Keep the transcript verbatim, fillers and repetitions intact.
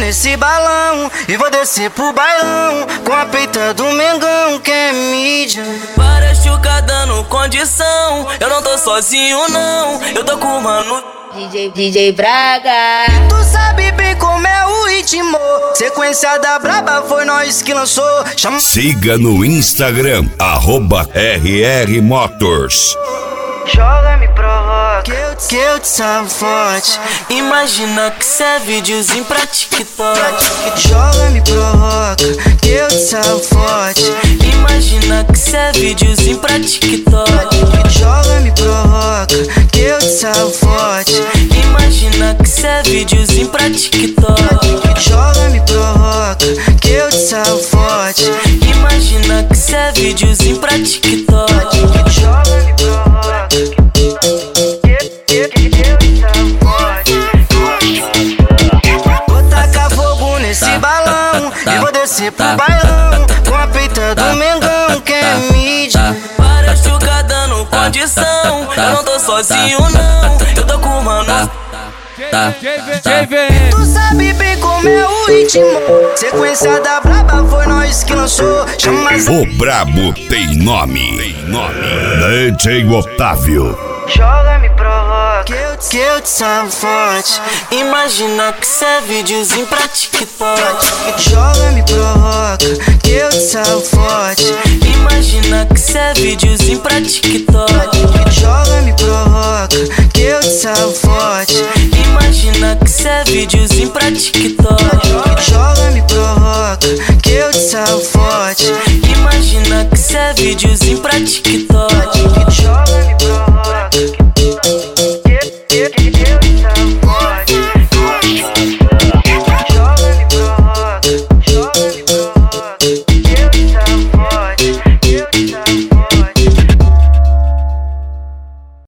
nesse balão e vou descer pro bailão com a peita do Mengão, que é mídia. Para chuca dando condição, eu não tô sozinho não, eu tô com o mano D J, D J Braga. Tu sabe bem como é o ritmo, sequência da braba foi nós que lançou. Chama... Siga no Instagram, arroba R R Motors. Joga, me provoca, que eu, que eu te salvo forte. Imagina que cê é videozinho pra TikTok. Joga, me provoca, que eu te salvo forte. Imagina que cê é videozinho pra TikTok. Joga, me provoca, que eu te salvo forte. Imagina que cê é videozinho pra TikTok. Joga, me provoca, que eu te salvo forte. Imagina que cê é videozinho pra TikTok. Joga, me provoca, que eu te salvo forte. Vou tacar fogo nesse balão e vou descer pro bailão com a peita do Mengão, que é mídia. Para chuca dando condição, eu não tô sozinho não, eu tô com o mano. Tu sabe bem como é o ritmo, sequência da braba foi nós que lançou. Chama... O brabo tem nome, tem nome. D J Otávio. Joga, me provoca, que eu, que eu te salvo forte. Imagina que cê é videozinho pra TikTok. Joga, me provoca, que eu te salvo forte. Imagina que cê é videozinho pra TikTok. Joga, me provoca, que eu te salvo forte. Imagina que cê é videozinho pra TikTok. Joga, me provoca, que eu te salvo forte. Imagina que cê é videozinho pra TikTok.